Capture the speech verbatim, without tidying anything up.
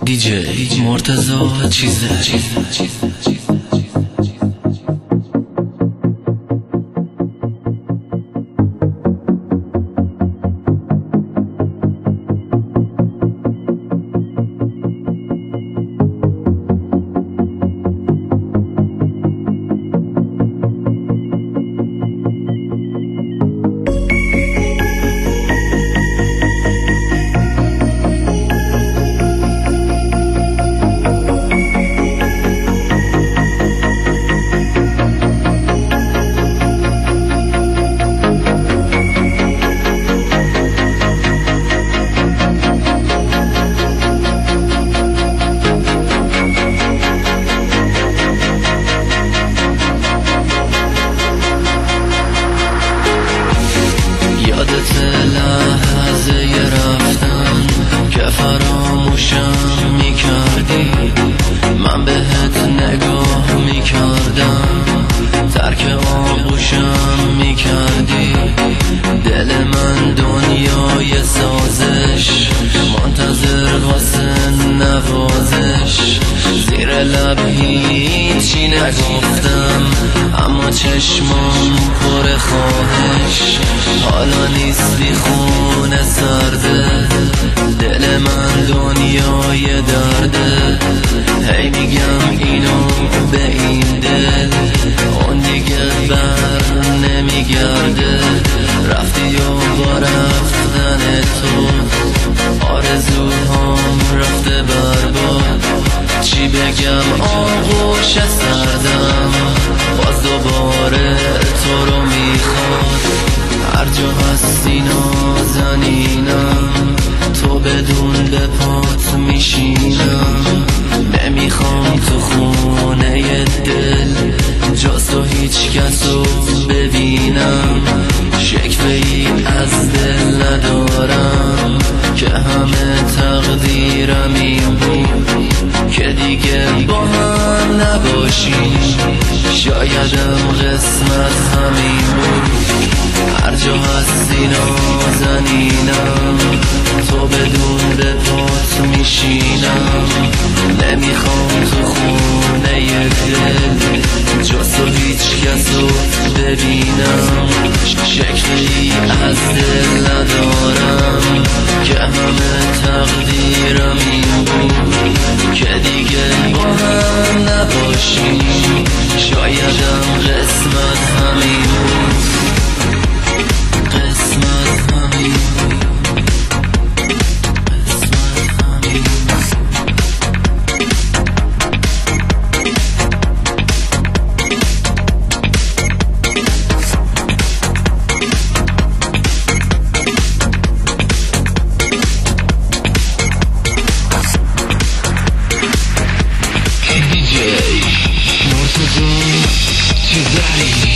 دیجی مرتضی چیزه لحظه رفتن که فراموشم میکردی، من بهت نگاه میکردم، ترک آغوشم میکردی. دل من دنیای سازش، منتظر واسه نوازش. زیر لب هیچی نگفتم، اما چشمام پر خواهش. حالا نیستی خونه سرده، دل من دنیای درده. هی میگم اینو به این دل، اون دیگه بر نمیگرده. رفتی و با رفتن تو آرزوهام رفته برباد. چی بگم آغوش سردم باز دوباره تو رو میخواد. هر جا هستی نازنینم، تو بدون به پات میشینم. نمیخوام تو خونه دل جز تو هیچ کسو ببینم. شکوه‌ای از دل ندارم که همه تقدیرم این بود که دیگه با هم نباشیم. شایدم قسمت همین بود. هر جا هستی نازنینم، تو بدون به پات میشینم. نمیخوام تو خونه دل جز تو هیچ کسو ببینم. شکلی از دل ندارم که همه تقدیرم این بود که دیگه با هم نباشیم. شایدم قسمت همین بود، قسمت همین بود. Mortadão, Cidade.